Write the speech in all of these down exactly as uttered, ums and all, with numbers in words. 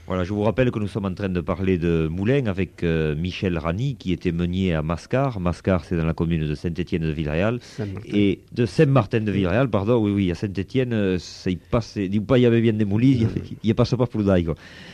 Voilà, je vous rappelle que nous sommes en train de parler de moulin avec euh, Michel Rani, qui était meunier à Mascar. Mascar, c'est dans la commune de Saint-Étienne-de-Villeréal. Saint-Martin. Et de Saint-Martin-de-Villeréal, pardon, oui, oui, à Saint-Étienne, euh, ça y passe, il pas y avait bien des moulis, il n'y a pas ça pas plus d'ail, quoi.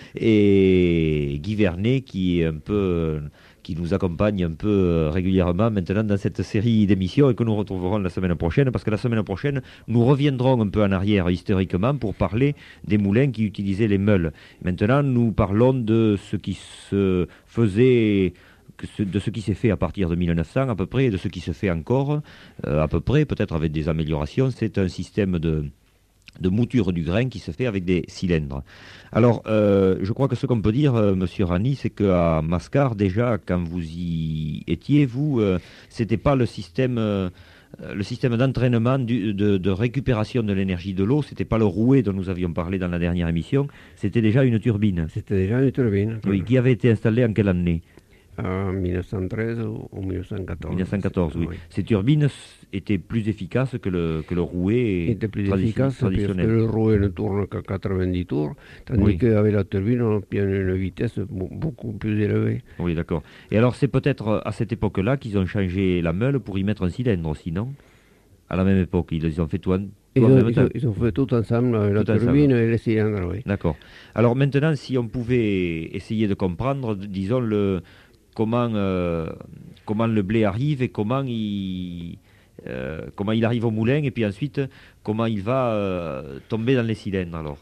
Et Guy Vernet, qui est un peu, euh, qui nous accompagne un peu euh, régulièrement maintenant dans cette série d'émissions et que nous retrouverons la semaine prochaine, parce que la semaine prochaine, nous reviendrons un peu en arrière historiquement pour parler des moulins qui utilisaient les meules. Maintenant, nous parlons de ce qui se faisait, que ce- de ce qui s'est fait à partir de mille neuf cents à peu près, et de ce qui se fait encore euh, à peu près, peut-être avec des améliorations. C'est un système de, de mouture du grain qui se fait avec des cylindres. Alors, euh, je crois que ce qu'on peut dire, euh, Monsieur Rani, c'est qu'à Mascar, déjà, quand vous y étiez, vous, euh, c'était pas le système... euh, euh, le système d'entraînement du- de, de récupération de l'énergie de l'eau, c'était pas le rouet dont nous avions parlé dans la dernière émission, c'était déjà une turbine. C'était déjà une turbine. Oui, qui avait été installée en quelle année? En mille neuf cent treize ou, ou mille neuf cent quatorze. mille neuf cent quatorze, oui. Oui. Ces turbines s- étaient plus efficaces que le, que le rouet Il était plus tradi- efficace parce que traditionnel. le rouet ne tourne qu'à quatre-vingt-dix tours, tandis Oui. qu'avec la turbine, on obtient une vitesse bo- beaucoup plus élevée. Oui, d'accord. Et alors, c'est peut-être euh, à cette époque-là qu'ils ont changé la meule pour y mettre un cylindre aussi, non? À la même époque, ils, ils ont fait tout en, tout Ils en ont, même ils temps. ont- ils ont fait tout ensemble, avec la Tout ensemble. turbine et les cylindres, oui. D'accord. Alors maintenant, si on pouvait essayer de comprendre, d- disons, le, comment, euh, comment le blé arrive et comment il, euh, comment il arrive au moulin et puis ensuite, comment il va euh, tomber dans les cylindres, alors.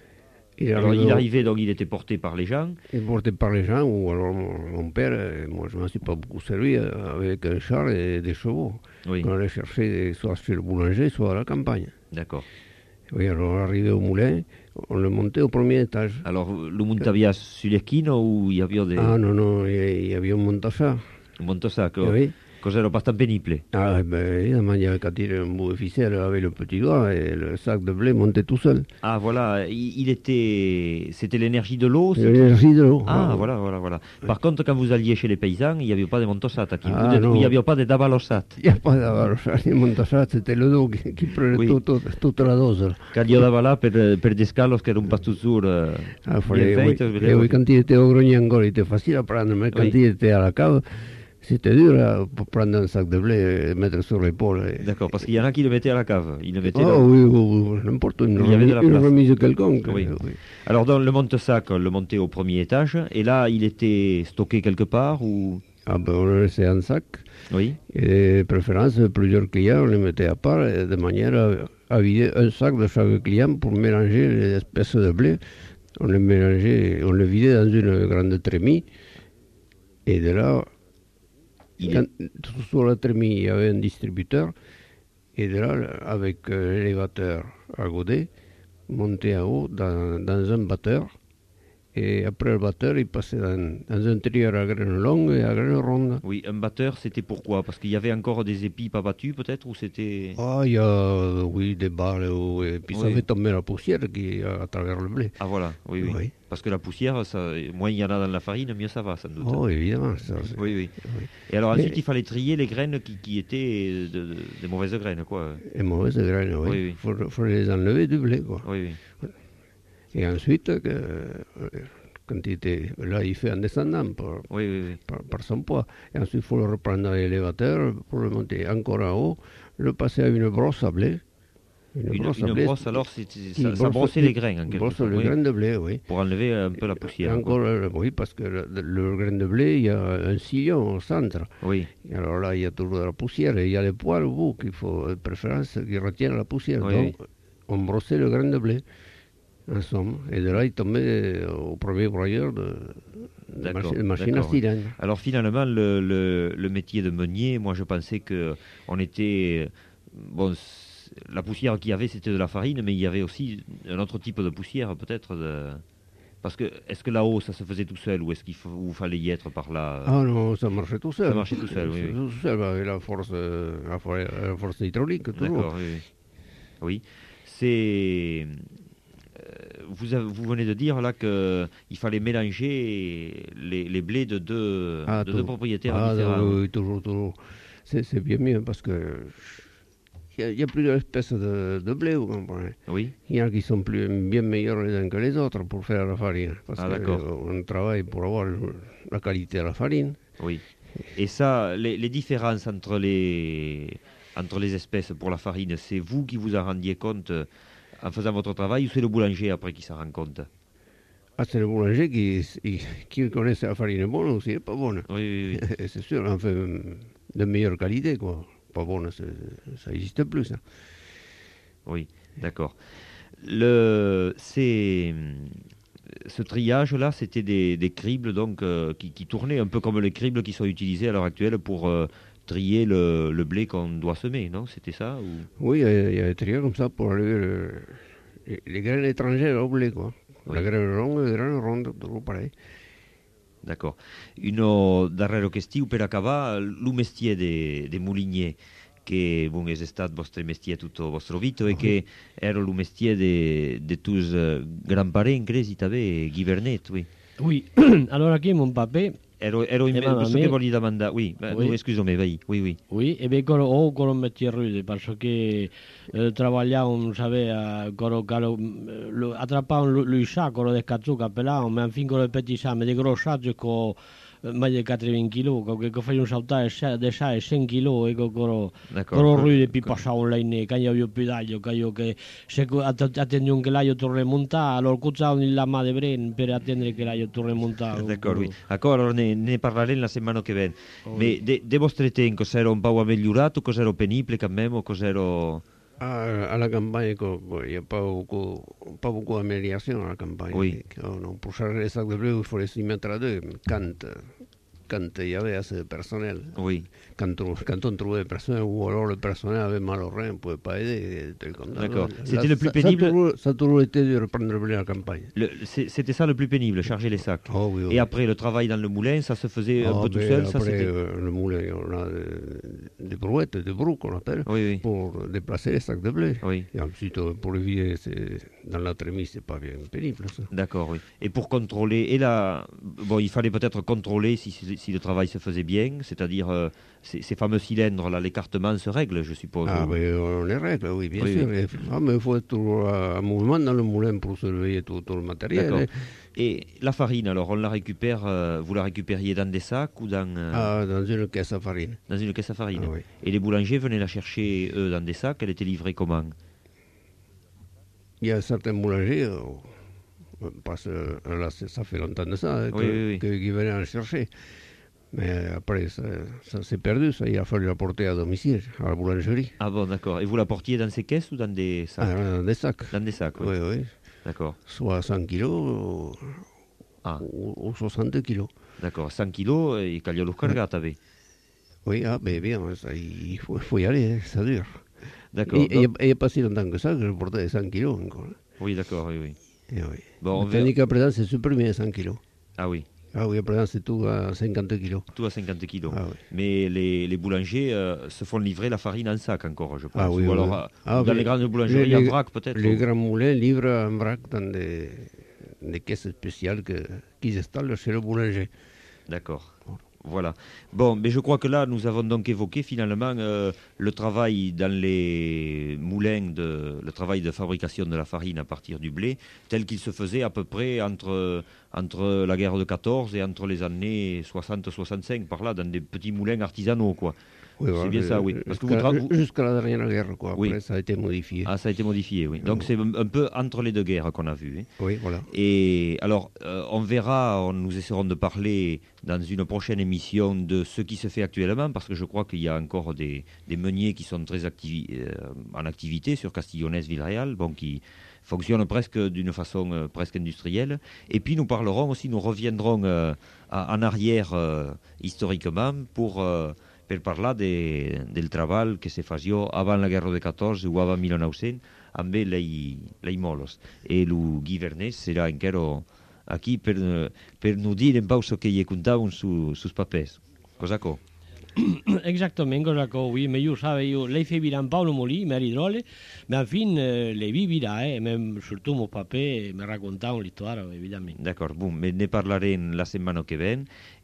Il Alors, il arrive au- arrivait, donc il était porté par les gens. est porté par les gens, ou alors mon, mon père, euh, moi je ne m'en suis pas beaucoup servi, euh, avec un char et des chevaux. Oui, On allait chercher soit chez le boulanger, soit à la campagne. d'accord. Oui, alors arrivé au moulin, on le montait au premier étage. Alors, le Montavia sur l'esquina ou il y avait des... Ah non, non, il y, il y avait un montacha. un Montosa, que, Oui. que era bastant pénible. Ah, ben, évidemment, il y avait qu'à tirer un bout de ficelle avec le petit doigt et le sac de blé montait tout seul. Ah, voilà, il, il était... C'était l'énergie de l'eau. C'est l'énergie de l'eau. Ah, voilà, voilà, voilà. Par contre, quand vous alliez chez les paysans, il n'y avait pas de montosat. Qui Ah, vous dites, non. il n'y avait pas de dabalosat. Il n'y a pas d'avantage. Les montacha, c'était le dos qui, qui prenait Oui. tout- tout- toute la dose. Quand io andavo là per, per des scalos che era un pastuzzur eh, Ah, bien fallait, fait, oui. je Et vedevo oui, che- quand il était au grenier encore, il était facile à prendre, mais quand Oui. il était à la cave, c'était dur là, pour prendre un sac de blé et mettre sur l'épaule. et- D'accord, parce qu'il y en a qui le mettaient à la cave. Ils le mettaient Oh là. oui, oui, oui, n'importe où, une, Il y avait de la remise, une place. remise quelconque. Oui. oui. Alors, dans le monte-sac, on le montait au premier étage, et là, il était stocké quelque part ou... Ah ben, on le laissait en sac. Oui, Et de préférence, plusieurs clients, on les mettait à part, et de manière à, à vider un sac de chaque client pour mélanger les espèces de blé. On les mélangeait, on les vidait dans une grande trémie. Et de là, il quand, tout sur la trémie, il y avait un distributeur. Et de là, avec euh, l'élévateur à godet, montait en haut dans, dans un batteur. Et après le batteur, il passait dans, dans un trieur à graines longues et à graines rondes. oui, un batteur, c'était pourquoi? Parce qu'il y avait encore des épis pas battus, peut-être, ou c'était... Ah, il y a, euh, oui, des balles, ou- et puis ça Oui. fait tomber la poussière qui, à, à travers le blé. Ah, voilà, oui, oui. Oui. Parce que la poussière, ça, moins il y en a dans la farine, mieux ça va, sans doute. Oh, évidemment. Ça, c'est- Oui, oui. oui. Et alors Mais- ensuite, il fallait trier les graines qui, qui étaient de, de- des mauvaises graines, quoi. Et mauvaises graines, oui. Oui, oui. Faut, faut les enlever du blé, quoi. Oui, oui. Et ensuite, que, euh, quand il était là, il fait en descendant par, Oui, oui, oui. par, par son poids. Et ensuite, il faut le reprendre à l'élévateur pour le monter encore en haut, le passer à une brosse à blé. Une, une brosse à blé. brosse, alors, c'est- c'est- qui ça, ça brosse- brossait les grains, en qui quelque brosse sorte, les oui, graines de blé, oui. pour enlever un peu la poussière. Et quoi. encore, euh, oui, parce que le, le grain de blé, il y a un sillon au centre. Oui, Et alors là, il y a toujours de la poussière et il y a les poils au bout qu'il faut, de préférence, qui retiennent la poussière. Oui, Donc, on brossait le grain de blé, en somme. Et de là, il tombait au premier broyeur de, de, D'accord, machi- de machine à d'accord. cylindre. alors finalement, le, le, le métier de meunier, moi je pensais que on était... Bon, c- la poussière qu'il y avait, c'était de la farine, mais il y avait aussi un autre type de poussière, peut-être. De... Parce que, est-ce que là-haut, ça se faisait tout seul, ou est-ce qu'il faut, vous fallait y être par là? Ah non, ça marchait tout seul. Ça marchait tout seul, oui, oui. Tout seul, avec la force, euh, la for- la force hydraulique, toujours. D'accord, oui. Oui, oui. C'est... euh, Vous, avez- vous venez de dire là qu'il fallait mélanger les, les blés de deux, Ah, de tout- deux propriétaires ah, différents. oui, oui, toujours, toujours. C'est c'est bien mieux parce que il y a plusieurs espèces de, de blé, vous comprenez. Oui. Il y en a qui sont plus, bien meilleurs les uns que les autres pour faire la farine. Parce Ah, d'accord. qu'on travaille pour avoir la qualité de la farine. Oui. Et ça, les, les différences entre les, entre les espèces pour la farine, c'est vous qui vous en rendiez compte euh, en faisant votre travail ou c'est le boulanger après qui s'en rend compte? Ah, c'est le boulanger qui, qui connaît si la farine est bonne ou si elle n'est pas bonne. Oui, oui, oui. C'est sûr, on fait de meilleure qualité, quoi. Pas bonne, ça n'existe plus, ça. Oui, d'accord. Le, c'est, ce triage-là, c'était des, des cribles donc, euh, qui, qui tournaient un peu comme les cribles qui sont utilisés à l'heure actuelle pour euh, trier le, le blé qu'on doit semer, non? C'était ça ou... Oui, il y a des trieurs comme ça pour enlever le, les, les graines étrangères au blé, quoi. Oui. La graine longue et la graine ronde, tout pareil. D'accord. Una darrera qüestió per acabar, el mestier de, de mulinier, che bon, és estat vostre mestier tot el vostre vita, uh -huh. e che era el mestier de, de tus uh, granparents, cresi, també, Guivernet, oui. Oui, alors aquí mon paper... Ero, ero in questo che voglio domandare, oui, oui. No, scusami, vai, oui, oui. Oui, e beh, coro, ho con un mestiere rude, perché eh, travagliamo, sapeva, coro, coro, lo, attrappavamo lui sa, coro del cazzo, capellavamo, ma fin con le pettisame di grossaggio, con mai di quattreventi chilo, che facevano saltare di sai cento chilo, e coro, coro rude, poi passavano là in che io avevo più taglio, che io che se attendiamo un che l'aio torna a montare, allora cuzzavano il lama di bren per attendere che l'aio torna a montare. D'accordo, oui. Ancora ne, ne parleremo la settimana che viene. Oh, ma oui. de, de vostre tempo, cos'era un po' migliorato, cos'era penibile, quand même, cos'era... À, à la campagne, il n'y a pas beaucoup, pas beaucoup d'amélioration à la campagne. Oui. On, pour charger les sacs de blé, il faut les s'y mettre à deux. Quand, quand il y avait assez de personnel. Oui. Quand, quand on trouvait personnel, ou alors le personnel avait mal au rein, on ne pouvait pas aider. D'accord. C'était le plus pénible. Ça a toujours, ça a toujours été de reprendre le blé à la campagne. Le, c'était ça le plus pénible, charger les sacs. Oh, oui, oui. Et après, le travail dans le moulin, ça se faisait oh, un peu tout ben, seul. Après, ça, euh, le moulin, on a des brouettes, des brous qu'on appelle, oui, oui. pour déplacer les sacs de blé. Oui. Et ensuite, pour le vider, dans la trémie, c'est pas bien pénible. Ça. D'accord, oui. Et pour contrôler, et là, bon, il fallait peut-être contrôler si, si le travail se faisait bien, c'est-à-dire euh, ces, ces fameux cylindres, là, l'écartement se règle, je suppose. Ah, mais on les règle, oui, bien oui, sûr. Oui. Ah, mais il faut être en mouvement dans le moulin pour surveiller tout, tout le matériel. Et la farine, alors, on la récupère, euh, vous la récupériez dans des sacs ou dans... Euh, ah, dans une caisse à farine. Dans une caisse à farine. Ah, oui. Et les boulangers venaient la chercher, eux, dans des sacs, elle était livrée comment? Il y a certains boulangers, euh, parce que là, ça fait longtemps de ça, que, oui, oui, oui. Que, qui venaient la chercher. Mais après, ça, ça s'est perdu, ça. Il a fallu la porter à domicile, à la boulangerie. Ah bon, d'accord. Et vous la portiez dans ces caisses ou dans des sacs? Ah, dans des sacs. Dans des sacs, oui. Oui, oui. D'accord. Soit cent kilos ou, ah. ou, ou soixante kilos. D'accord, cent kilos et quand il y a le cargat, oui. Oui, ah, ben bien, ça, il faut, faut y aller, ça dure. D'accord. Et il n'y a pas si longtemps que ça que je portais cent kilos encore. Oui, d'accord, oui, oui. Et oui. Bon, tandis qu'à présent, c'est supprimé cent kilos. Ah oui. Ah oui, à présent, c'est tout à cinquante kilos. Tout à cinquante kilos. Ah, oui. Mais les, les boulangers euh, se font livrer la farine en sac encore, je pense. Ah, oui, ou oui. alors Ah, dans oui. les grandes boulangeries les, en vrac, peut-être. Les ou... grands moulins livrent en vrac dans des, des caisses spéciales que, qu'ils installent chez le boulanger. D'accord. Voilà. Bon, mais je crois que là, nous avons donc évoqué finalement euh, le travail dans les moulins, de, le travail de fabrication de la farine à partir du blé, tel qu'il se faisait à peu près entre, entre la guerre de quatorze et entre les années soixante soixante-cinq, par là, dans des petits moulins artisanaux, quoi. Oui, c'est ouais, bien ça, oui. Parce que vous tra- vous... Jusqu'à la dernière guerre, quoi. Après, oui. Ça a été modifié. Ah, ça a été modifié, oui. Donc, oui. C'est un peu entre les deux guerres qu'on a vu. Hein. Oui, voilà. Et alors, euh, on verra, on, nous essaierons de parler dans une prochaine émission de ce qui se fait actuellement, parce que je crois qu'il y a encore des, des meuniers qui sont très activi- euh, en activité sur Castillonnès-Villeréal, bon, qui fonctionnent presque d'une façon euh, presque industrielle. Et puis, nous parlerons aussi, nous reviendrons euh, à, en arrière euh, historiquement pour... Euh, per parlar de, del treball que se facia avant la guerra de quatorze o avant mil nou-cents amb l'ei, l'ei molos. E el Guy Vernet serà encara aquí per, per nous dire en pau ce que hi contaven su, sus papers. Cosaco? Exactament, Cosaco, oui, mais io sabe, io lei fait virar en Paulo Molí, me ridrole, mais en fin, euh, le vi virar, eh, même surtout mon papé me racontaven l'histoire, évidemment. D'accord, bon, mais ne parlarem la setmana que ven.